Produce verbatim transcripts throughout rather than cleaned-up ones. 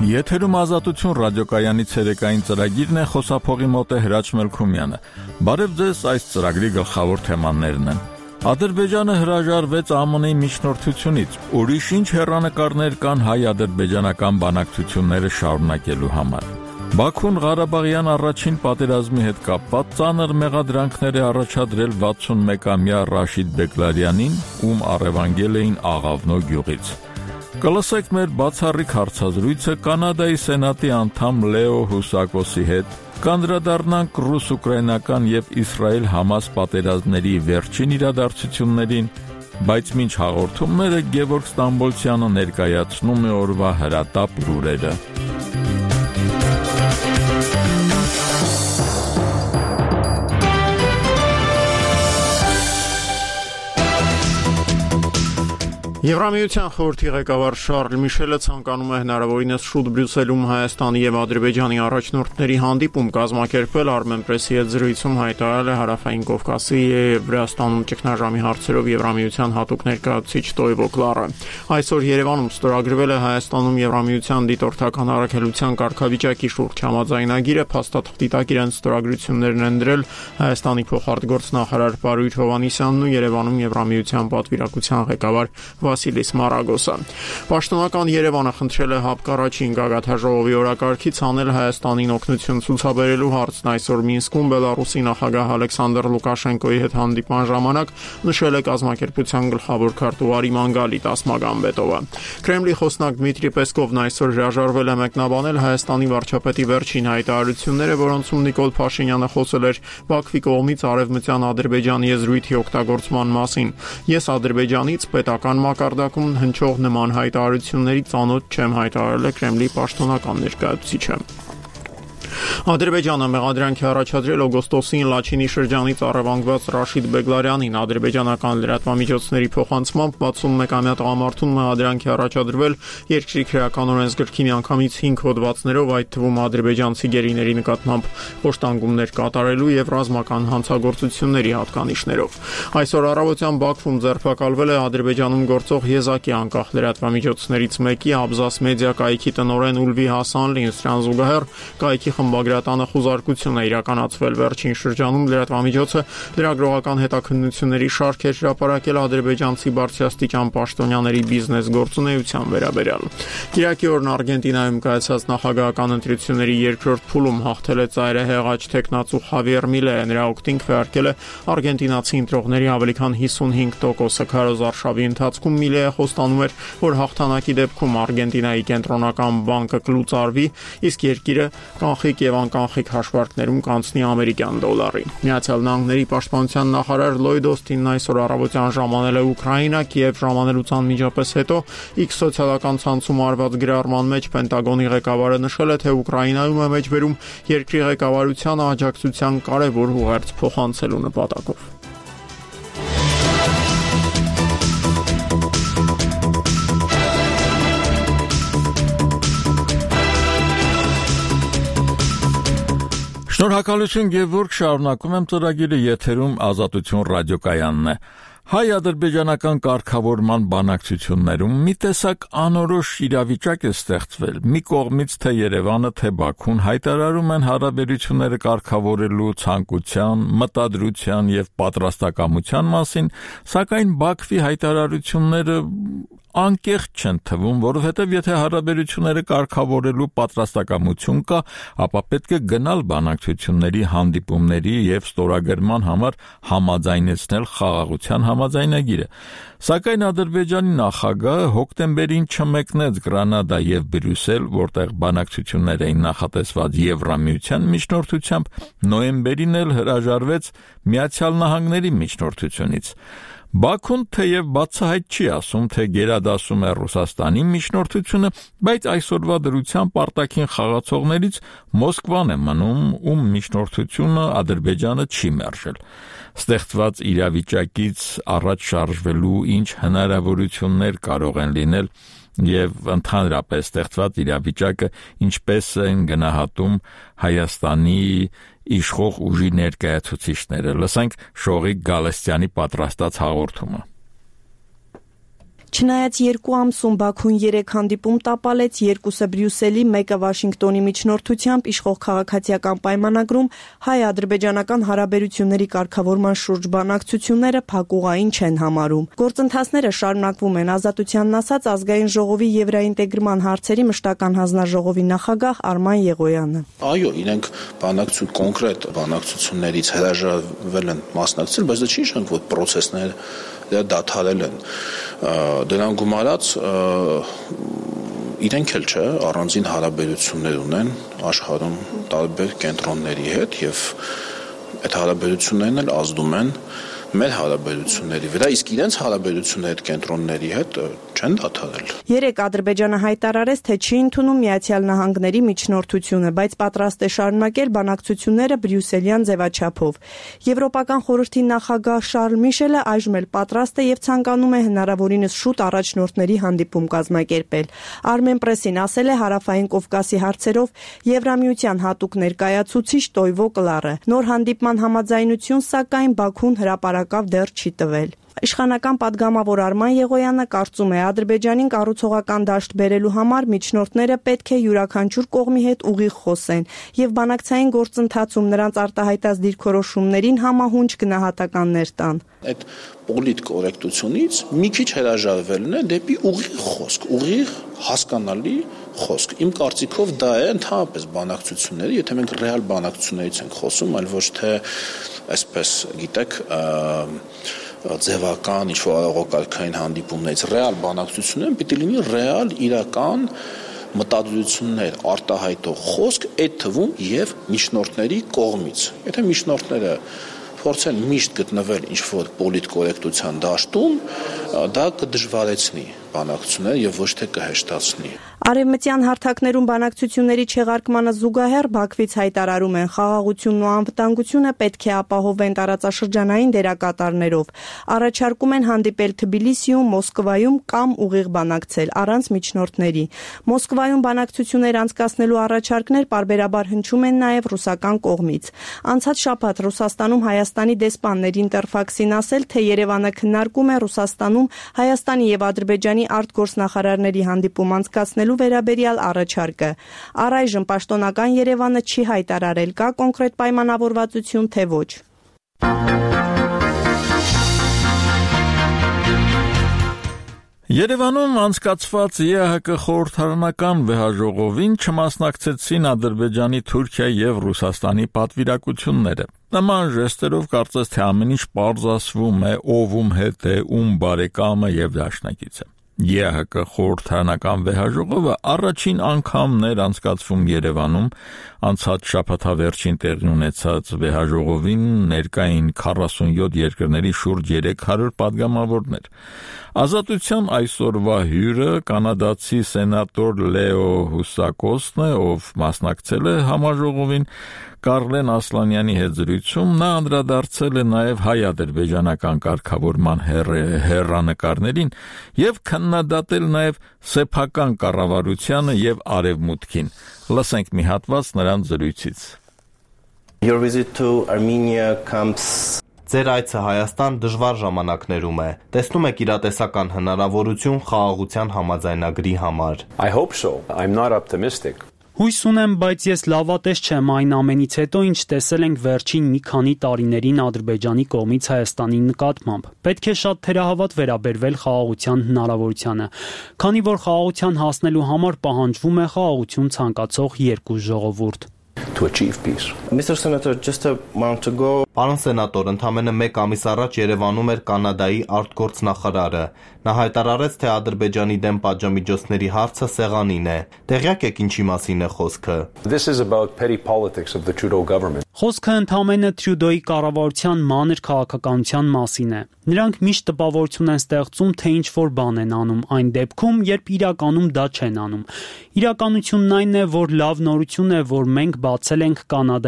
Եթերում ազատություն ռադիոկայանի ցերեկային ծրագիրն է, խոսափողի մոտ է Հրաչ Մելքումյանը։ Բարև ձեզ, այս ծրագրի գլխավոր թեմաներն են։ Ադրբեջանը հրաժարվեց ԱՄՆ-ի միջնորդությունից, ուրիշ ինչ հեռանկարներ կան հայ-ադրբեջանական բանակցությունները շարունակելու համար։ Բաքուն Ղարաբաղյան առաջին պատերազմի հետ կապված ծանր մեղադրանքներ է առաջադրել վաթսունմեկամյա Ռաշիդ Բեգլարյանին, ում առևանգել էին Աղավնո գյուղից։ Կլսեք մեր բացառիկ հարցազրույցը Կանադայի Սենատի անդամ Լեո Հուսակոսի հետ, կանդրադառնանք ռուս-ուկրաինական եւ Իսրայել-Համաս պատերազմների վերջին իրադարձություններին, բայց մինչ հաղորդումները Գևորգ Ստամբոլցյանը ներկայացնում է օրվա հրատապ լուրերը։ Եվրամիության խորհրդի ղեկավար Շարլ Միշելը ցանկանում է հնարավորինս շուտ Բրյուսելում Հայաստանի եւ Ադրբեջանի առաջնորդների հանդիպում կազմակերպել։ Armenpress-ի հետ զրույցում հայտարարել է Հարավային Կովկասի եւ Վրաստանում ճգնաժամի հարցերով Եվրամիության հատուկ ներկայացուցիչ Տոյվո Կլարը։ Այսօր Երևանում ստորագրվել է Հայաստանում Եվրամիության դիտորդական առաքելության կարգավիճակի շուրջ համաձայնագիրը, փաստաթղթի տակ իրենց ստորագրություններն են դրել Հայաստանի փոխարտգործնախարար Պարույր Հովհաննիսյանն ու Երևանում Եվրամիության պատվիրակության ղեկավար Վասիլիս Մարագոսը։ Պաշտոնական Երևանը խնդրել է ՀԱՊԿ առաջին գագաթնաժողովի օրակարգից հանել Հայաստանին օգնություն ցուցաբերելու հարցն այսօր Մինսկում Բելարուսի նախագահ Ալեքսանդր Լուկաշենկոյի հետ հանդիպման ժամանակ նշել է կազմակերպության գլխավոր քարտուղար Իմանգալի Տասմագամբետովը։ Կրեմլի խոսնակ Դմիտրի Պեսկովն այսօր հրաժարվել է մեկնաբանել Հայաստանի վարչապետի վերջին հայտարարությունները, որոնցում Նիկոլ Փաշինյանը խոսել էր Բաքվի կողմից արևմտյան Ադրբեջան եզրույթի օգտագործման մասին։ Ես Ադրբեջանից պետական մակարդակում հնչող նման հայտարարությունների ծանոթ չեմ, հայտարարել է Կրեմլի պաշտոնական ներկայացուցիչը։ Ադրբեջանը մեղադրանք է առաջադրել օգոստոսին Լաչինի շրջանից առևանգված Ռաշիդ Բեգլարյանին։ Ադրբեջանական լրատվամիջոցների փոխանցմամբ վաթսունմեկամյա տղամարդուն մեղադրանք է առաջադրվել երկրի քրեական օրենսգրքի միանգամից հինգ հոդվածներով, այդ թվում ադրբեջանցի գերիների նկատմամբ ոստանգումներ կատարելու եւ ռազմական հանցագործությունների հատկանիշներով։ Այսօր առավոտյան Բաքվում ձերբակալվել է Ադրբեջանում գործող Եզակի անկախ լրատվամիջոցներից մեկի Աբզաս մեդիա կայքի տնօրեն Ուլվի Հասանլին, սրան զուգահեռ կայքի խմբագրատանը խուզարկություն է իրականացվել։ Վերջին շրջանում լրատվամիջոցը լրագրողական հետաքննությունների շարք է հրապարակել ադրբեջանցի բարձրաստիճան պաշտոնյաների բիզնես գործունեության վերաբերյալ։ Կիրակի օրն Արգենտինայում կայացած նախագահական ընտրությունների երկրորդ փուլում հաղթել է ծայրահեղաչ թեկնածու Խավիեր Միլեը։ Նրա օգտին քվեարկել է արգենտինացի ընտրողների ավելի քան հիսունհինգ տոկոսը։ Քարոզ արշավի ընթացքում Միլեը խոստանում էր, որ հաղթանակի դեպքում Արգենտինայի կենտրոնական բանկը կլուծարվի, իսկ երկիրը կանխիկ եւ անկանխիկ հաշվարկներում կանցնի ամերիկյան դոլարի։ Միացյալ Նահանգների պաշտպանության նախարար Լոյդ Օստինն այսօր առավոտյան ժամանել է Ուկրաինա, Կիև ժամանելուց անմիջապես հետո X սոցիալական ցանցում արված գրառման մեջ Պենտագոնի ղեկավարը նշել է, թե Ուկրաինայում է մեջբերում երկրի ղեկավարությանը աջակցության կարևոր ուղերձ փոխանցելու նպատակով։ Շնորհակալություն Գևորգ, շարունակում եմ ծրագիրը, եթերում ազատություն ռադիոկայանն է։ Հայ-ադրբեջանական կարգավորման բանակցություններում մի տեսակ անորոշ իրավիճակ է ստեղծվել։ Մի կողմից թե Երևանը, թե Բաքուն հայտարարում են հարաբերությունները կարգավորելու ցանկության, մտադրության եւ պատրաստակամության մասին, սակայն Բաքվի հայտարարությունները անկեղծ չեն թվում, որովհետև եթե հարաբերությունները կարգավորելու պատրաստակամություն կա, ապա պետք է գնալ բանակցությունների, հանդիպումների եւ ստորագրման համար համաձայնեցնել խաղաղության համաձայնագիրը։ Սակայն Ադրբեջանի նախագահը հոկտեմբերին չմեկնեց Գրանադա եւ Բրյուսել, որտեղ բանակցություններ էին նախատեսված Եվրամիության միջնորդությամբ, նոյեմբերին էլ հրաժարվեց Միացյալ Նահանգների միջնորդությունից։ Բաքուն թեև բացահայտ չի ասում, թե գերադասում է Ռուսաստանի միջնորդությունը, բայց այսօրվա դրությամբ արտաքին խաղացողներից Մոսկվան է մնում, ում միջնորդությունը Ադրբեջանը չի մերժել։ Ստեղծված իրավիճակից առաջ շարժվելու ինչ հնարավորություններ կարող են լինել եւ ընդհանրապես ստեղծված իրավիճակը ինչպես են գնահատում Հայաստանի իշխող ուժի ներկայացուցիչները։ Լսենք Շողիկ Գալստյանի պատրաստած հաղորդումը։ Չնայած երկու ամսում Բաքուն երեք հանդիպում տապալեց, երկուսը Բրյուսելի, մեկը Վաշինգտոնի միջնորդությամբ իշխող քաղաքացիական պայմանագրում հայ-ադրբեջանական հարաբերությունների կարգավորման շուրջ բանակցությունները փակուղային չեն համարում։ Գործընթացները շարունակվում են, Ազատությանն ասաց Ազգային ժողովի եվրաինտեգրման հարցերի մշտական հանձնաժողովի նախագահ Արման Եղոյանը։ Այո, իրենք բանակցություն կոնկրետ բանակցություններից հրաժարվել են մասնակցել, բայց դա չի նշանակում, որ process-ները դադարել են։ Դրան գումարած իրենք էլ չէ, առանձին հարաբերություններ ունեն աշխարհում տարբեր կենտրոնների հետ եւ այդ հարաբերություններն էլ ազդում են մեր հարաբերությունների վրա, իսկ իրենց հարաբերությունների հետ կենտրոնների հետ չեն դադարել։ Երեք Ադրբեջանը հայտարարեց, թե չի ընդունում Միացյալ Նահանգների միջնորդությունը, բայց պատրաստ է շարունակել բանակցությունները բրյուսելյան ձևաչափով։ Եվրոպական խորհրդի նախագահ Շարլ Միշելը այժմ էլ պատրաստ է եւ ցանկանում է հնարավորինս շուտ առաջնորդների հանդիպում կազմակերպել։ Armen Press-ին ասել է Հարավային Կովկասի հարցերով Եվրամիության հատուկ ներկայացուցիչ Տոյվո Կլարը։ Նոր հանդիպման համաձայնություն, սակայն Բաքուն հրապարակավ դեռ չի տվել։ Իշխանական падգամավոր Արման Եղոյանը կարծում է, Ադրբեջանին կառուցողական դաշտ բերելու համար միջնորդները պետք է յուրաքանչյուր կողմի հետ ուղիղ խոսեն եւ բանակցային գործընթացում նրանց արտահայտած դիրքորոշումներին համահունչ գնահատականներ տան։ Այդ պոլիտ կորեկտությունից մի քիչ հրաժարվելն է դեպի ուղիղ խոսք, ուղիղ հասկանալի խոսք։ Իմ կարծիքով դա է ընդհանրապես բանակցությունների, եթե մենք ռեալ բանակցություններից ենք խոսում, այլ ոչ թե այսպես, գիտեք, ձևական ինչ-որ արարողակարգային հանդիպումներից ռեալ բանակցությունները պիտի լինի ռեալ իրական մտադրություններ արտահայտող խոսք, այդ թվում եւ միջնորդների կողմից։ Եթե միջնորդները փորձեն միշտ գտնվել ինչ-որ պոլիտկորեկտության դաշտում, դա կդժվարեցնի բանակցությունները եւ ոչ թե կհեշտացնի։ Արևմտյան հարթակներում բանակցությունների չեղարկմանը զուգահեռ Բաքվից հայտարարում են, խաղաղությունն ու անվտանգությունը պետք է ապահովեն տարածաշրջանային դերակատարներով։ Առաջարկում են հանդիպել Թբիլիսիում, Մոսկվայում կամ ուղիղ բանակցել առանց միջնորդների։ Մոսկվայում բանակցություններ անցկացնելու առաջարկներ պարբերաբար հնչում են նաև ռուսական կողմից։ Անցած շաբաթ Ռուսաստանում Հայաստանի դեսպան Ինտերֆաքսին ասել, թե Երևանը քննարկում է Ռուսաստանում Հայաստանի եւ Ադրբեջանի արտգործնախարարների հանդիպում անցկացնելու վերաբերյալ առաջարկը։ Առայժմ պաշտոնական Երևանը չի հայտարարել, կա կոնկրետ պայմանավորվածություն, թե ոչ։ Երևանում անցկացված ԵԱՀԿ խորհրդարանական վեհաժողովին չմասնակցեցին Ադրբեջանի, Թուրքիա եւ Ռուսաստանի պատվիրակությունները։ Նման ժեստերով կարծես թե ամեն ինչ պարզ ասվում է, ով ում հետ է, ում բարեկամը եւ դաշնակիցը։ ԵԱՀԿ խորհրդարանական վեհաժողովը առաջին անգամն էր անցկացվում Երևանում, անցած շաբաթավերջին տեղի ունեցած վեհաժողովին ներկային քառասունյոթ երկրների շուրջ երեք հարյուր պատգամավորներ։ Ազատության այսօրվա հյուրը կանադացի սենատոր Լեո Հուսակոսն է, ով մասնակցել է համաժողովին։ Կարլեն Ասլանյանի հետ զրույցում նա անդրադարձել է նաև հայ-ադրբեջանական կարգավորման հեռանկարներին եւ քննադատել նաև սեփական կառավարությանը եւ արևմուտքին։ Լսենք մի հատված նրանց զրույցից։ Your visit to Armenia comes Ձեր այցը Հայաստան դժվար ժամանակներում է։ Տեսնում եք իրատեսական հնարավորություն խաղաղության համաձայնագրի համար։ I hope so. I'm not optimistic. Հույս ունեմ, բայց ես լավատես չեմ այն ամենից հետո, ինչ տեսել ենք վերջին մի քանի տարիներին Ադրբեջանի կողմից Հայաստանի նկատմամբ։ Պետք է շատ թերահավատ վերաբերվել խաղաղության հնարավորությանը, քանի որ խաղաղության հասնելու համար պահանջվում է խաղաղություն ցանկացող երկու ժողովուրդ։ To achieve peace. Mister Senator, just a month ago, Պարոն սենատոր, ընդամենը մեկ ամիս առաջ Երևանում էր Կանադայի արտգործնախարարը։ Նա հայտարարեց, թե Ադրբեջանի դեմ պատժամիջոցների հարցը սեղանին է։ Տեղյակ եք ինչի մասին է խոսքը։ This is about petty politics of the Trudeau government. Խոսքը ընդամենը Տրյուդոյի կառավարության մանր քաղաքականության մասին է։ Նրանք միշտ տպավորություն են ստեղծում, թե ինչ որ բան են անում, այն դեպքում, երբ իրականում դա չեն անում։ Իրականությունն այն է, որ լավ նորություն է, որ մենք բացել ենք Կանադայի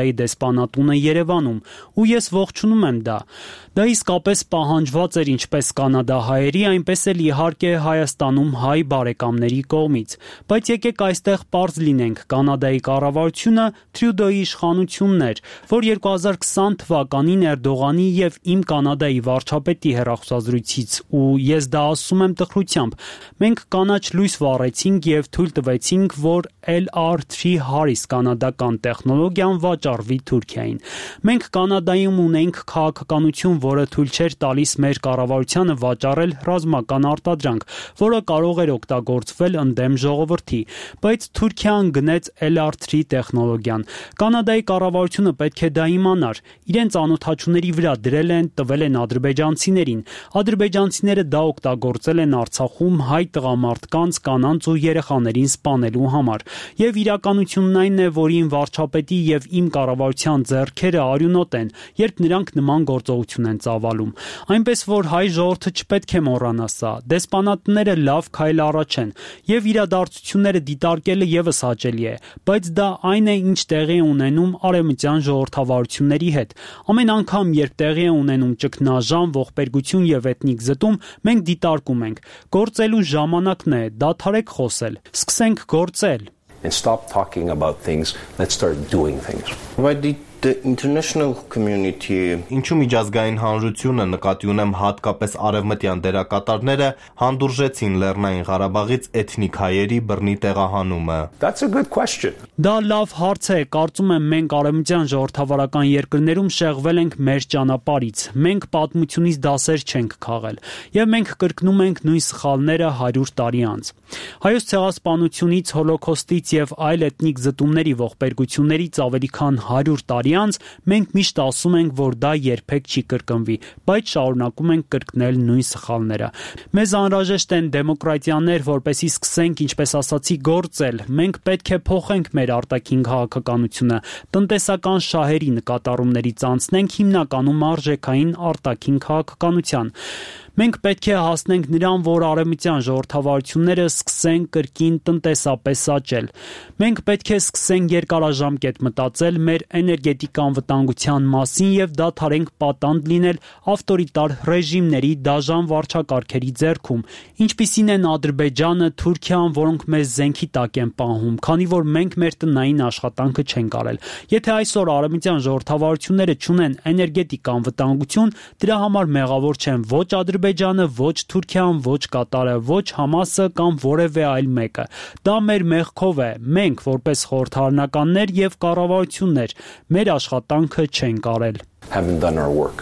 Ամերիկայի դեսպանատունը Երևանում, ու ես ողջունում եմ դա։ Դա իսկապես պահանջված էր ինչպես կանադահայերի, այնպես էլ իհարկե Հայաստանում հայ բարեկամների կողմից։ Բայց եկեք այստեղ պարզ լինենք, Կանադայի կառավարությունը Թրյուդոյի իշխանությունն էր, որ երկու հազար քսան թվականին Էրդողանի եւ Իմ Կանադայի վարչապետի հեռախոսազրույցից, ու ես դա ասում եմ տխրությամբ, մենք կանաչ լույս վառեցինք եւ թույլ տվեցինք, որ L R three Harris կանադական տեխնոլոգիան վաճառվի Թուրքիային։ Մենք Կանադայում ունենք քաղաքականություն, որը թույլ չէր տալիս մեր կառավարությանը վաճառել ռազմական արտադրանք, որը կարող էր օգտագործվել ընդդեմ ժողովրդի, բայց Թուրքիան գնեց L R three տեխնոլոգիան։ Կանադայի կառավարությունը պետք է դա իմանար։ Իրենց անօթաչուների վրա դրել են, տվել են ադրբեջանցիներին։ Ադրբեջանցիները դա օգտագործել են Արցախում հայ տղամարդկանց, կանանց ու երեխաներին սպանելու համար։ Եվ իրականությունն այն է, որին վարչապետի եւ Իմ կառավարության ձեռքերը արյունոտ են, երբ նրանք նման գործողություն են ծավալում։ Այնպես որ հայ ժողովուրդը չպետք է մոռանա սա։ Դեսպանատները լավ քայլ առաջ են, եւ իրադարձությունները դիտարկելը եւս հաճելի է, բայց դա այն է, ինչ տեղի է ունենում արևմտյան ժողովրդավարությունների հետ։ Ամեն անգամ, երբ տեղի է ունենում ճգնաժամ, ողբերգություն եւ էթնիկ զտում, մենք դիտարկում ենք։ Գործելու ժամանակն է, դադարեք խոսել, սկսենք գործել։ And stop talking about things, let's start doing things. Why did the international community Ինչու միջազգային հանրությունը նկատի ունեմ հատկապես արևմտյան դերակատարները հանդուրժեցին Լեռնային Ղարաբաղից էթնիկ հայերի բռնի տեղահանումը։ That's a good question. Դա լավ հարց է, կարծում եմ մենք արևմտյան ժողովրդավարական երկրներում շեղվել ենք մեր ճանապարհից։ Մենք պատմությունից դասեր չենք քաղել, եւ մենք կրկնում ենք նույն սխալները հարյուր տարի անց։ Հայոց ցեղասպանությունից, հոլոկոստից եւ այլ էթնիկ զտումների ողբերգություններից ավելի քան հարյուր տարի անց մենք միշտ ասում ենք, որ դա երբեք չի կրկնվի, բայց շարունակում ենք կրկնել նույն սխալները։ Մեզ անհրաժեշտ են դեմոկրատիաներ, որպեսզի սկսենք, ինչպես ասացի, գործել։ Մենք պետք է փոխենք մեր արտաքին քաղաքականությունը, տնտեսական շահերի նկատառումներից անցնենք հիմնականում արժեքային արտաքին քաղաքականության։ Մենք պետք է հասնենք նրան, որ արևմտյան ժողովրդավարությունները սկսեն կրկին տնտեսապես աճել։ Մենք պետք է սկսենք երկարաժամկետ մտածել մեր էներգետիկ անվտանգության մասին եւ դադարենք պատանդ լինել ավտորիտար ռեժիմների դաժան վարչակարգերի ձեռքում, ինչպիսին են Ադրբեջանը, Թուրքիան, որոնք մեզ զենքի տակ են պահում, քանի որ մենք մեր տնային աշխատանքը չենք արել։ Եթե այսօր արևմտյան ժողովրդավարությունները չունեն էներգետիկ անվտանգություն, դրա համար մեղավոր չեն ոչ Ադրբեջանը, ոչ Թուրքիան, ոչ Կատարը, ոչ Համասը կամ որևէ այլ մեկը։ Դա մեր մեղքով է։ Մենք, որպես խորհրդարանականներ եւ կառավարություններ, մեր աշխատանքը չենք արել։ Haven't done our work.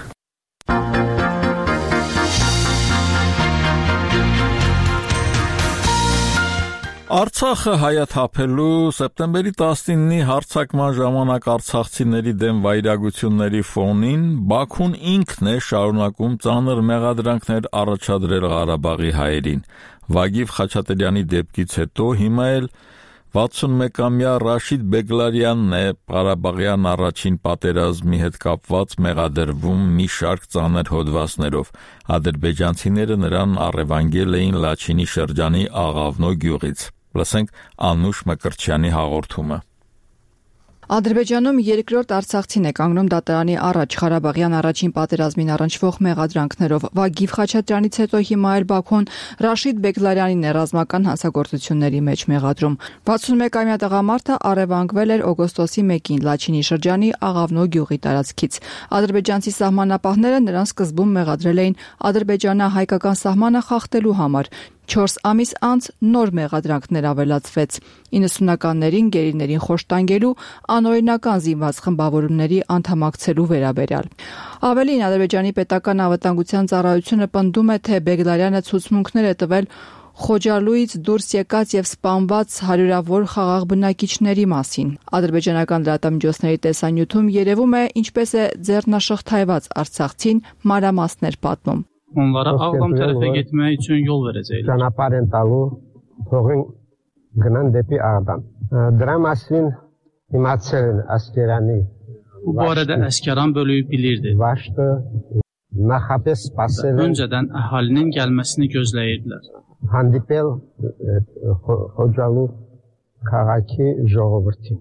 Արցախը հայաթափելու սեպտեմբերի տասնինի հարձակման ժամանակ արցախցիների դեմ վայրագությունների ֆոնին Բաքուն ինքն է շարունակում ծանր մեղադրանքներ առաջադրել Ղարաբաղի հայերին։ Վագիվ Խաչատրյանի դեպքից հետո հիմա էլ վաթսունմեկամյա Ռաշիդ Բեգլարյանն է Ղարաբաղյան առաջին պատերազմի հետ կապված մեղադրվում մի շարք ծանր հոդվածներով։ Ադրբեջանցիները նրան առևանգել էին Լաչինի շրջանի Աղավնո գյուղից։ Լսենք Անուշ Մկրտչյանի հաղորդումը։ Ադրբեջանում երկրորդ արցախցին է կանգնում դատարանի առաջ Ղարաբաղյան առաջին պատերազմին առնչվող մեղադրանքներով։ Վագիվ Խաչատրյանից հետո հիմա էլ Բաքուն Ռաշիդ Բեգլարյանին է ռազմական հանցագործությունների մեջ մեղադրում։ վաթսունմեկամյա տղամարդը առևանգվել էր օգոստոսի մեկին Լաչինի շրջանի Աղավնո գյուղի տարածքից։ Ադրբեջանցի սահմանապահները նրան սկզբում մեղադրել էին ադրբեջանա-հայկական սահմանը խախտելու համար։ Չորս ամիս անց նոր մեղադրանքներ ավելացվեց։ իննսունականներին գերիներին խոշտանգելու անօրինական զինված խմբավորումների անդամակցելու վերաբերյալ։ Ավելին, Ադրբեջանի պետական անվտանգության ծառայությունը պնդում է, թե Բեգլարյանը ցուցմունքներ է տվել Խոջալույից դուրս եկած եւ սպանված հարյուրավոր խաղաղ բնակիչների մասին։ Ադրբեջանական լրատվամիջոցների տեսանյութում երևում է, ինչպես է ձեռնաշղթայված արցախցին մանրամասներ պատմում։ Onlara Ağdam tərəfə getmək üçün yol verəcəklər. Ճանապարհ են տալու, թողին գնան դեպի Ağdam։ Դրա մասին իմացել են Ասկերանի։ Bu barədə Əsgəran bölüyü bilirdi. Başda նախապես սպասել են։ Öncədən əhalinin gəlməsini gözləyirdilər. Հանդիպել Խոջալու քաղաքի ժողովրդին։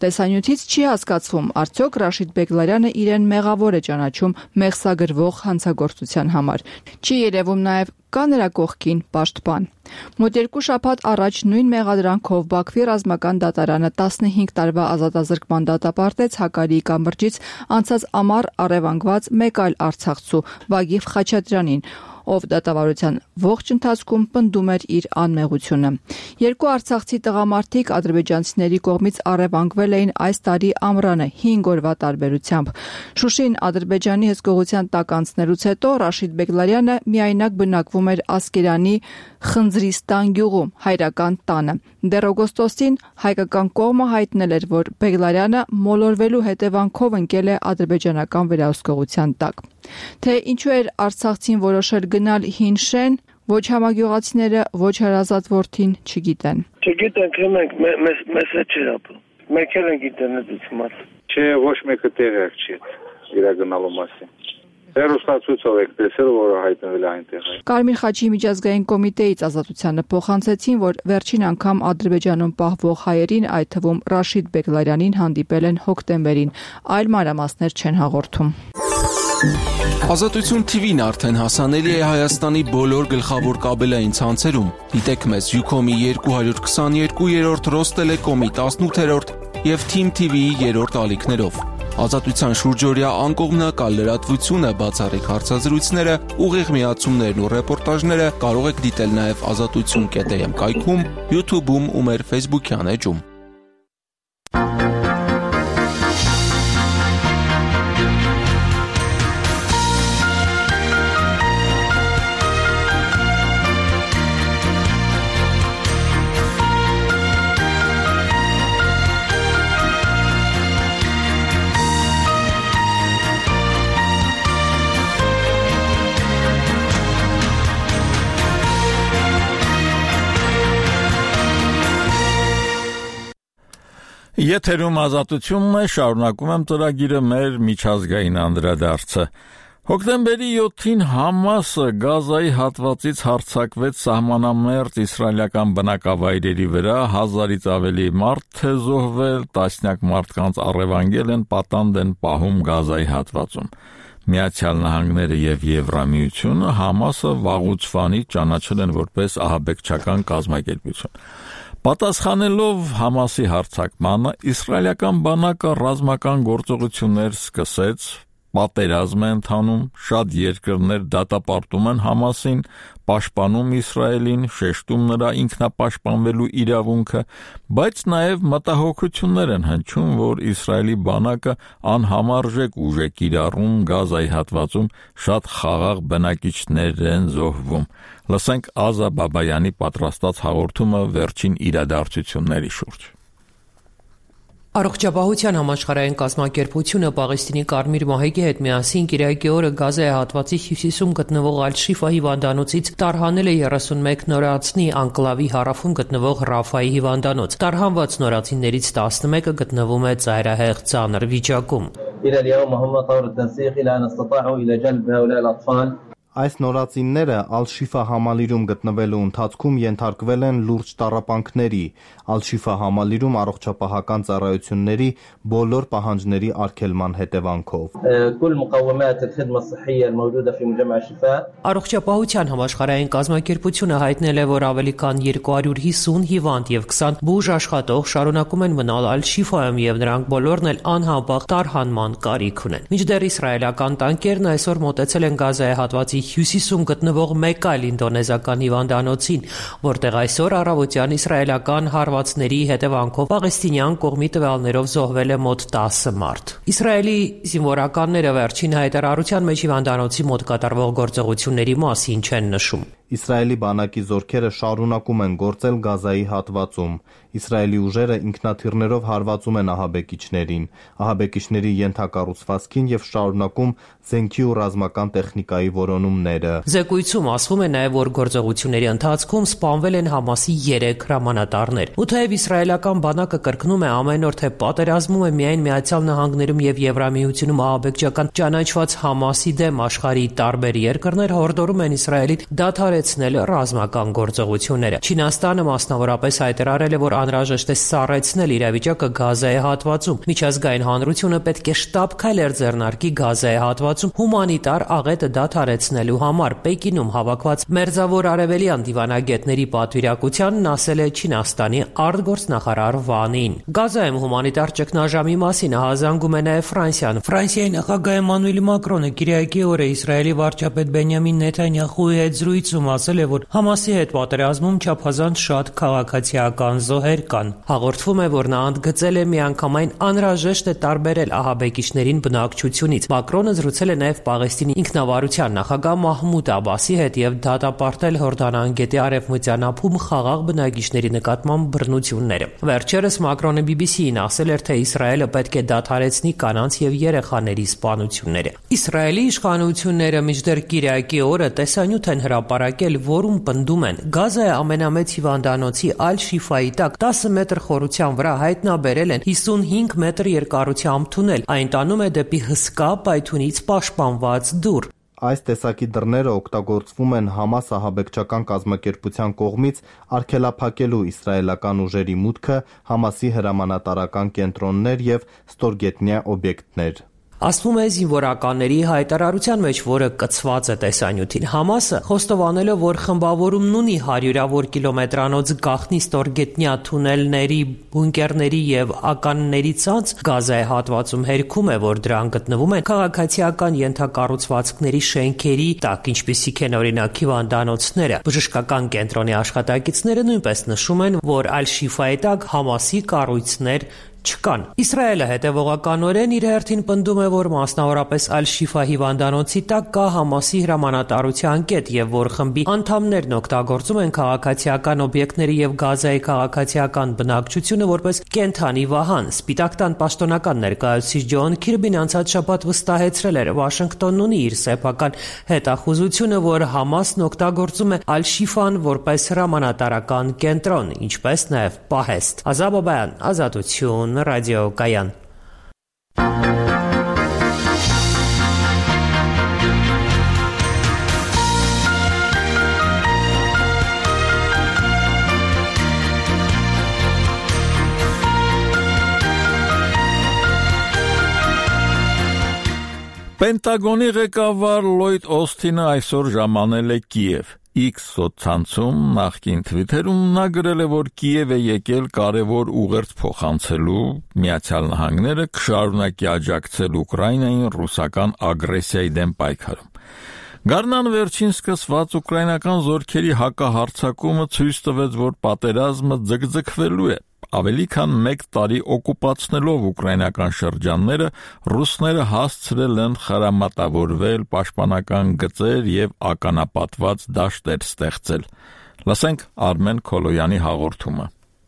Տեսանյութից չի հասկացվում, արդյոք Ռաշիդ Բեգլարյանը իրեն մեղավոր է ճանաչում մեղսագրվող հանցագործության համար։ Չի երևում նաև կա նրա կողքին պաշտպան։ Մոտ երկու շաբաթ առաջ նույն մեղադրանքով Բաքվի ռազմական դատարանը տասնհինգ տարվա ազատազրկման դատապարտեց Հակարիի կամրջից անցած ամառ առևանգված մեկ այլ արցախցու Վագիվ Խաչատրյանին, ով դատավարության ողջ ընթացքում պնդում էր իր անմեղությունը։ Երկու արցախցի տղամարդիկ ադրբեջանցիների կողմից առևանգվել էին այս տարի ամռանը հինգ օրվա տարբերությամբ։ Շուշին Ադրբեջանի հսկողության տակ անցնելուց հետո Ռաշիդ Բեգլարյանը միայնակ բնակվում էր Ասկերանի Խնձրիստան գյուղում, հայրական տանը։ Դեռ օգոստոսին հայկական կողմը հայտնել էր, որ Բեգլարյանը մոլորվելու հետևանքով ընկել է ադրբեջանական վերահսկողության տակ։ Թե ինչու էր արցախցին որոշել գնալ հին շեն, ոչ համագյուղացիները, ոչ հարազատ որդին չգիտեն։ Չգիտենք, մենք մեզ հետ չի ապրում։ Մենք էլ ենք ինտերնետից մալ։ Չէ, ոչ մեկը տեղյակ չի իր գնալու մասին։ Հերոստացույցով եք տեսել, որը հայտնվել է այնտեղ։ Կարմիր խաչի միջազգային կոմիտեից ազատությանը փոխանցեցին, որ վերջին անգամ Ադրբեջանում պահվող հայերին, այդ թվում Ռաշիդ Բեգլարյանին հանդիպել են հոկտեմբերին, այլ մանրամասներ չեն հաղորդում։ Ազատություն թի վին արդեն հասանելի է Հայաստանի բոլոր գլխավոր կաբելային ցանցերում։ Դիտեք մեզ Յուքոմի երկու քսաներկու, Ռոստելեկոմի տասնութերորդ եւ Թիմ թի վիի երրորդ ալիքներով։ Ազատության շուրջօրյա անկողմնակալ լրատվությունը, բացառիկ հարցազրույցները, ուղիղ միացումներն ու ռեպորտաժները կարող եք դիտել նաև ազատություն կետ էմ կայքում, YouTube-ում ու մեր Facebook-յան էջում։ Եթերում ազատությունն է, շարունակում եմ ծրագիրը մեր միջազգային անդրադարձը։ Հոկտեմբերի յոթին Համասը Գազայի հատվածից հարձակվեց սահմանամերձ իսրայելական բնակավայրերի վրա, հազարից ավելի մարդ է զոհվել, տասնյակ մարդկանց առևանգել են, պատանդ են պահում Գազայի հատվածում։ Միացյալ Նահանգները եւ Եվրամիությունը Համասը վաղուց վանից ճանաչել են որպես ահաբեկչական կազմակերպություն։ Պատասխանելով Համասի հարձակմանը, իսրայելական բանակը ռազմական գործողություններ սկսեց, պատերազմ է ընթանում, շատ երկրներ դատապարտում են Համասին, պաշտպանում Իսրայելին, շեշտում նրա ինքնապաշտպանվելու իրավունքը, բայց նաև մտահոգություններ են հնչում, որ Իսրայելի բանակը անհամարժեք ուժ է կիրառում Գազայի հատվածում, շատ խաղաղ բնակիչներ են զոհվում։ Լսենք Ազա Բաբայանի պատրաստած հաղորդումը վերջին իրադարձությունների շուրջ։ Առողջապահության համաշխարհային կազմակերպությունը Պաղեստինի Կարմիր մահիկի հետ միասին Կիրակի օրը Գազայի հատվածի հյուսիսում գտնվող Ալ-Շիֆա հիվանդանոցից տարհանել է երեսունմեկ նորացնի անկլավի հարավում գտնվող Ռաֆայի հիվանդանոց։ Տարհանված նորացիներից տասնմեկը գտնվում է ծայրահեղ ծանր վիճակում։ Այս նորածինները Ալ-Շիֆա համալիրում գտնվելու ընթացքում ենթարկվել են լուրջ տառապանքների, Ալ-Շիֆա համալիրում առողջապահական ծառայությունների բոլոր պահանջների արգելման հետևանքով։ Առողջապահության համաշխարհային կազմակերպությունը հայտնել է, որ ավելի քան երկու հարյուր հիսուն հիվանդ եւ քսան բուժ աշխատող շարունակում են մնալ Ալ-Շիֆայում եւ նրանք բոլորն էլ անհապաղ տարհանման կարիք ունեն։ Մինչդեռ իսրայելական տանկերն այսօր մոտեցել են Գազայի հատվածի հյուսիսում գտնվող մեկ այլ ինդոնեզիական հիվանդանոցին, որտեղ այսօր առավոտյան իսրայելական հարվածների հետևանքով պաղեստինյան կողմի տվյալներով զոհվել է մոտ տասը մարդ։ Իսրայելի զինվորականները վերջին հայտարարության մեջ հիվանդանոցի մոտ կատարվող գործողությունների մասին չեն նշում։ Իսրայելի բանակի զորքերը շարունակում են գործել Գազայի հատվածում։ Իսրայելի ուժերը ինքնաթիռներով հարվածում են ահաբեկիչներին, ահաբեկիչների ենթակառուցվածքին եւ շարունակում զենքի ու ռազմական տեխնիկայի որոնումները։ Զեկույցում ասվում է նաեւ, որ գործողությունների ընթացքում սպանվել են Համասի երեք հրամանատարներ։ Ու թեև իսրայելական բանակը կրկնում է ամեն օր, թե պատերազմում է միայն Միացյալ Նահանգներում եւ Եվրամիությունում ահաբեկչական ճանաչված Համասի դեմ, աշխարհի տարբեր երկրներ հորդորում են Իսրայելին դադարեցնել դադարեցնել ռազմական գործողությունները։ Չինաստանը մասնավորապես հայտարարել է, որ անհրաժեշտ է սառեցնել իրավիճակը Գազայի հատվածում։ Միջազգային հանրությունը պետք է շտապ քայլեր ձեռնարկի Գազայի հատվածում հումանիտար աղետը դադարեցնելու համար։ Պեկինում հավաքված Մերձավոր Արևելյան դիվանագետների պատվիրակությանն ասել է Չինաստանի արտգործնախարար Վանին։ Գազայում հումանիտար ճգնաժամի մասին ահազանգում է նաև Ֆրանսիան։ Ֆրանսիայի նախագահ Էմանուել Մակրոնը Կիրակի օրը Իսրայելի վարչապետ Բենյամին Նեթանյախուի հետ զրույցում ասել է, որ Համասի հետ պատերազմում չափազանց շատ քաղաքացիական զոհեր կան։ Հաղորդվում է, որ նա ընդգծել է միանգամայն անհրաժեշտ է տարբերել ահաբեկիչներին բնակչությունից։ Մակրոնը զրուցել է նաև Պաղեստինի ինքնավարության նախագահ Մահմուդ Աբասի հետ եւ դատապարտել Հորդանան գետի արևմտյան ափում խաղաղ բնակիչների նկատմամբ բռնությունները։ Վերջերս Մակրոնը բի բի սի-ին ասել էր, թե Իսրայելը պետք է դադարեցնի կանանց եւ երեխաների սպանությունները։ Իսրայելի իշխանությունները մինչդեռ Կիրակի օրը տեսանյութ են հրապարակել, որում պնդում են Գազայի ամենամեծ հիվանդանոցի Ալ-Շիֆայի տակ տասը մետր խորության վրա հայտնաբերել են հիսունհինգ մետր երկարությամբ թունել։ Այն տանում է դեպի հսկա պայթունից պաշտպանված դուռ։ Այս տեսակի դռները օգտագործվում են Համաս ահաբեկչական կազմակերպության կողմից արգելափակելու իսրայելական ուժերի մուտքը Համասի հրամանատարական կենտրոններ եւ ստորգետնյա օբյեկտներ։ Ասվում է զինվորականների հայտարարության մեջ, որը կցված է տեսանյութին, Համասը խոստովանելով, որ խմբավորումն ունի հարյուրավոր կիլոմետրանոց գաղտնի ստորգետնյա թունելների, բունկերների եւ ականների ցանց, Գազայի հատվածում հերքում է, որ դրան գտնվում են քաղաքացիական ենթակառուցվածքների շենքերի տակ, ինչպիսիք են օրինակ հիվանդանոցները։ Բժշկական կենտրոնի աշխատակիցները նույնպես նշում են, որ Ալ-Շիֆայի տակ Համասի կառույցներ չկան։ Իսրայելը հետևողականորեն իր հերթին պնդում է, որ մասնավորապես Ալ-Շիֆա հիվանդանոցի տակ կա Համասի հրամանատարության կետ եւ որ խմբի անդամներն օգտագործում են քաղաքացիական օբյեկտների եւ Գազայի քաղաքացիական բնակչությունը որպես կենթանի վահան։ Սպիտակ տան պաշտոնական ներկայացուցիչ Ջոն Քիրբին անցած շաբաթ վստահեցրել էր, Վաշինգտոնն ունի իր սեփական հետախուզությունը, որ Համասն օգտագործում է Ալ-Շիֆան որպես հրամանատարական կենտրոն, ինչպես նաեւ պահեստ։ Ազատ Բաբայան, Ազատություն, ռադիոկայան։ Պենտագոնի ղեկավար Լոյդ Օսթինը այսօր ժամանել է Կիև։ X սոցցանցում նախկին թվիթերում նա գրել է, որ Կիև է եկել կարևոր ուղերձ փոխանցելու, Միացյալ Նահանգները կշարունակի աջակցել Ուկրաինային ռուսական ագրեսիայի դեմ պայքարում։ Գարնան վերջին սկսված ուկրաինական զորքերի հակահարձակումը ցույց տվեց, որ պատերազմը ձգձգվելու է։ Ավելի քան մեկ տարի օկուպացնելով ուկրաինական շրջանները, ռուսները հասցրել են խրամատավորվել, պաշտպանական գծեր եւ ականապատված դաշտեր ստեղծել։ Լսենք Արմեն Քոլոյանի հաղորդումը։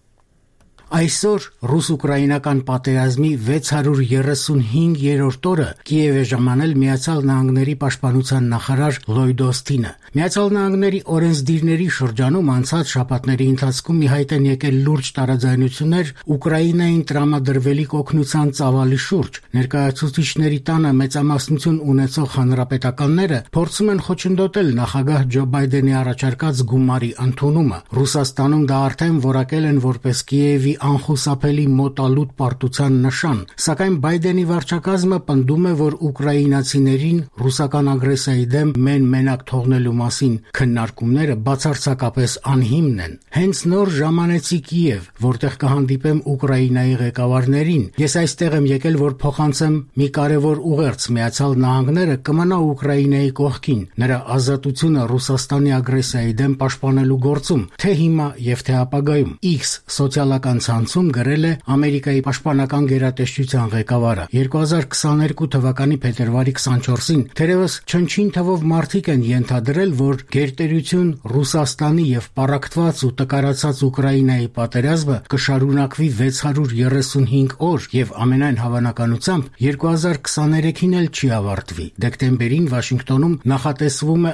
Այսօր ռուս-ուկրաինական պատերազմի վեց հարյուր երեսունհինգերորդ օրը Կիև է ժամանել Միացյալ Նահանգների պաշտպանության նախարար Լոյդ Օսթինը։ Միացյալ Նահանգների օրենսդիրների շրջանում անցած շաբաթների ընթացքում ի հայտ են եկել լուրջ տարաձայնություններ Ուկրաինային տրամադրվելիք օգնության ծավալի շուրջ։ Ներկայացուցիչների տանը մեծամասնություն ունեցող հանրապետականները փորձում են խոչընդոտել նախագահ Ջո Բայդենի առաջարկած գումարի ընդունումը։ Ռուսաստանում դա արդեն որակել են որպես Կիևի անխուսափելի մոտալուտ պարտության նշան, սակայն Բայդենի վարչակազմը պնդում է, որ ուկրաինացիներին ռուսական ագրեսիայի դեմ մեն-մենակ թողնելու մասին քննարկումները բացարձակապես անհիմն են։ Հենց նոր ժամանեցի Կիև, որտեղ կհանդիպեմ Ուկրաինայի ղեկավարներին։ Ես այստեղ եմ եկել, որ փոխանցեմ մի կարևոր ուղերձ. Միացյալ Նահանգները կմնա Ուկրաինայի կողքին, նրա ազատությունը Ռուսաստանի ագրեսիայի դեմ պաշտպանելու գործում, թե հիմա եւ թե ապագայում։ X սոցիալական ցանցում գրել է Ամերիկայի պաշտպանական գերատեսչության ղեկավարը։ երկու հազար քսաներկու թվականի փետրվարի քսանչորսին թերևս չնչին թվով մարդիկ են ենթադրել, որ գերտերություն Ռուսաստանի եւ պառակտված ու տկարացած Ուկրաինայի պատերազմը կշարունակվի վեց հարյուր երեսունհինգ օր եւ ամենայն հավանականությամբ երկու հազար քսաներեքին էլ չի ավարտվի։ Դեկտեմբերին Վաշինգտոնում նախատեսվում է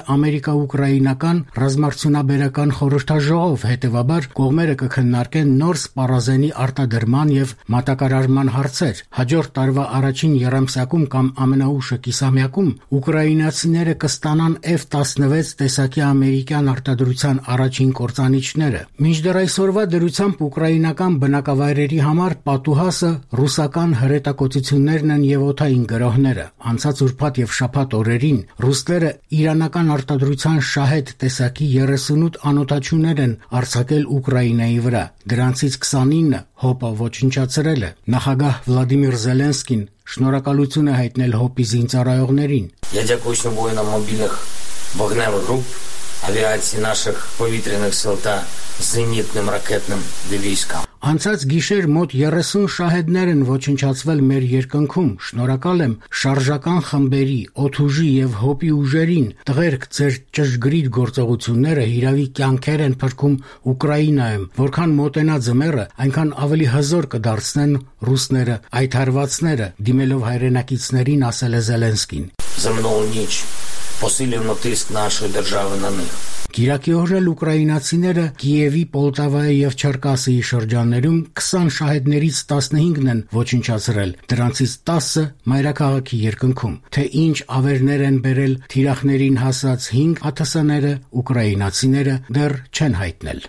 Ամերիկա-ուկրաինական ռազմարտությունաբերական խորհրդաժողով, հետեւաբար կողմերը կքննարկեն նոր սպառազինության գազենի արտադրման եւ մատակարարման հարցեր։ Հաջորդ տարվա առաջին եռամսյակում կամ ամենաուշը կիսամյակում ուկրաինացիները կստանան F տասնվեց տեսակի ամերիկյան արտադրության առաջին կործանիչները։ Մինչդեռ այսօրվա դրությամբ ուկրաինական բնակավայրերի համար պատուհասը ռուսական հրետակոծություններն են եւ օդային գրոհները։ Անցած ուրբաթ եւ շաբաթ օրերին ռուսները իրանական արտադրության շահեդ տեսակի երեսունութ անօդաչուներ են արձակել Ուկրաինայի վրա։ Դրանցից քսանինը հոպը ոչնչացրել է։ Նախագահ Վլադիմիր Զելենսկին շնորհակալություն է հայտնել հոպի զինծառայողներին։ Я дякую воїнам мобільних вогневих груп, авіації наших повітряних сил та зенітним ракетним військам. Անցած գիշեր մոտ երեսուն շահեդներ են ոչնչացվել մեր երկնքում։ Շնորհակալ եմ շարժական խմբերի, օդուժի եւ հոպի ուժերին։ Տղերք, ձեր ճշգրիտ գործողությունները հիրավի կյանքեր են փրկում Ուկրաինայում։ Որքան մոտենա ձմեռը, այնքան ավելի հզոր կդարձնեն ռուսները այդ հարվածները, դիմելով հայրենակիցներին, ասել է Զելենսկին։ Զմնով ніч посилюємо тиск нашої держави на них. Կիրակի օրը ուկրաինացիները Կիևի, Պոլտավայի եւ Չերկասիի շրջաններում քսան շահեդներից տասնհինգն են ոչնչացրել, դրանցից տասը մայրաքաղաքի երկնքում։ Թե ինչ ավերներ են բերել թիրախներին հասած հինգ աթսաները, ուկրաինացիները դեռ չեն հայտնել։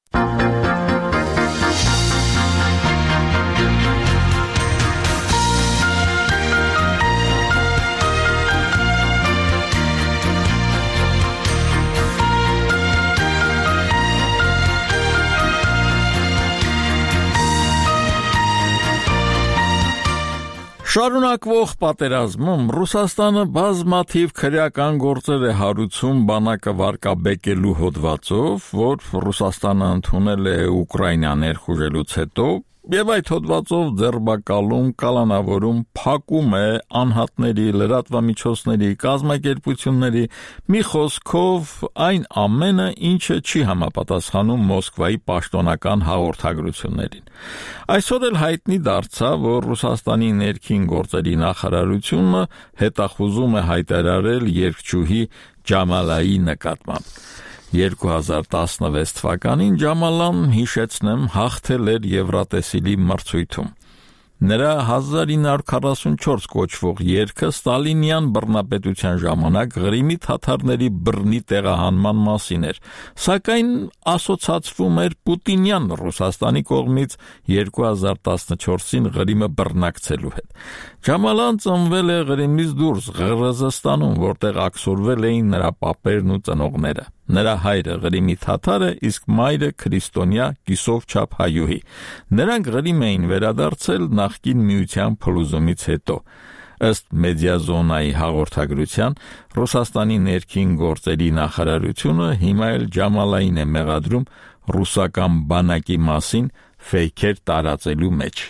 Շարունակվող պատերազմում Ռուսաստանը բազմաթիվ քրեական գործեր է հարուցում բանակը վարկաբեկելու հոդվածով, որ Ռուսաստանը ընդունել է Ուկրաինա ներխուժելուց հետո, եւ այդ հոդվածով ձերբակալում, կալանավորում, փակում է անհատների, լրատվամիջոցների, կազմակերպությունների, մի խոսքով այն ամենը, ինչը չի համապատասխանում Մոսկվայի պաշտոնական հաղորդագրություններին։ Այսօր էլ հայտնի դարձավ, որ Ռուսաստանի ներքին գործերի նախարարությունը հետախուզում է հայտարարել երգչուհի Ջամալայի նկատմամբ։ երկու հազար տասնվեց թվականին Ջամալան, հիշեցնեմ, հաղթել էր Եվրատեսիլի մրցույթում։ Նրա հազար ինը հարյուր քառասունչորս կոչվող երգը Ստալինյան բռնապետության ժամանակ Ղրիմի թաթարների բռնի տեղահանման մասին էր, սակայն ասոցացվում էր Պուտինյան Ռուսաստանի կողմից երկու հազար տասնչորսին Ղրիմը բռնակցելու հետ։ Ջամալան ծնվել է Ղրիմից դուրս Ղրղզստանում, որտեղ աքսորվել էին նրա պապերն ու ծնողները։ Նրա հայրը Ղրիմի թաթար է, իսկ մայրը քրիստոնյա կիսովչափ հայուհի։ Նրանք Ղրիմ էին վերադարձել նախկին միության փլուզումից հետո։ Ըստ Մեդիազոնայի հաղորդագրության, Ռուսաստանի ներքին գործերի նախարարությունը հիմա էլ Ջամալային է մեղադրում ռուսական բանակի մասին ֆեյքեր տարածելու մեջ։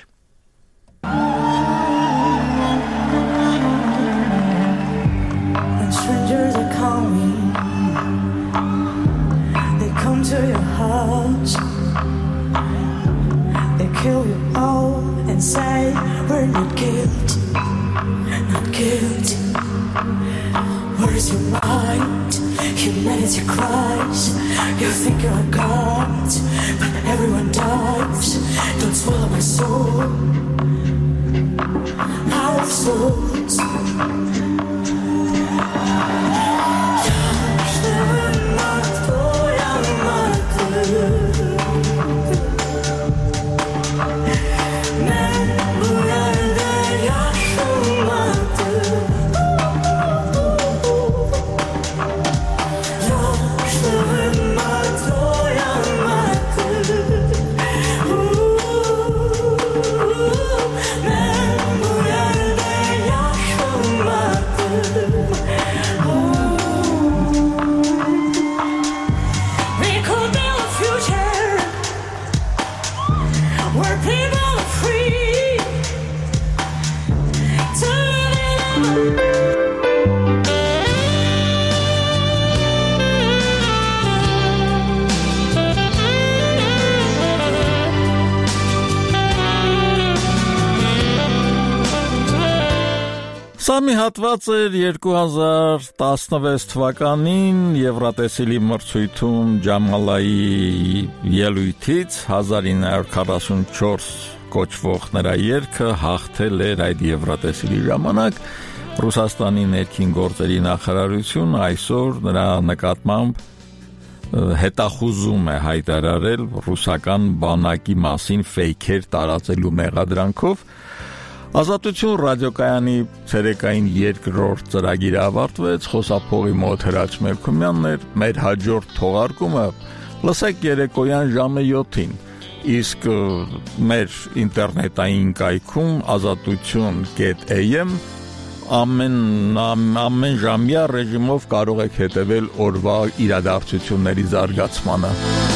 To your house, they kill you all and say we're not guilty, not guilty. Where's your mind? Humanity cries. You think you're a god, but everyone dies. Don't swallow my soul, our souls. Ooh. Սա մի հատված էր երկու հազար տասնվեց թվականին Եվրատեսիլի մրցույթում Ջամալայի ելույթից հազար ինը հարյուր քառասունչորս կոչվող նրա երգը հաղթել էր այդ Եվրատեսիլի ժամանակ Ռուսաստանի ներքին գործերի նախարարությունը այսօր նրա նկատմամբ հետախուզում է հայտարարել ռուսական բանակի մասին ֆեյքեր տարածելու մեղադրանքով Ազատություն ռադիոկայանի ցերեկային երկրորդ ծրագիրը ավարտվեց խոսափողի մոտ Հրաչ Մելքումյանն էր մեր հաջորդ թողարկումը լսեք երեկոյան ժամը յոթին իսկ մեր ինտերնետային կայքում azatutun.am ամեն ամեն ժամյա ռեժիմով կարող եք հետևել օրվա իրադարձությունների զարգացմանը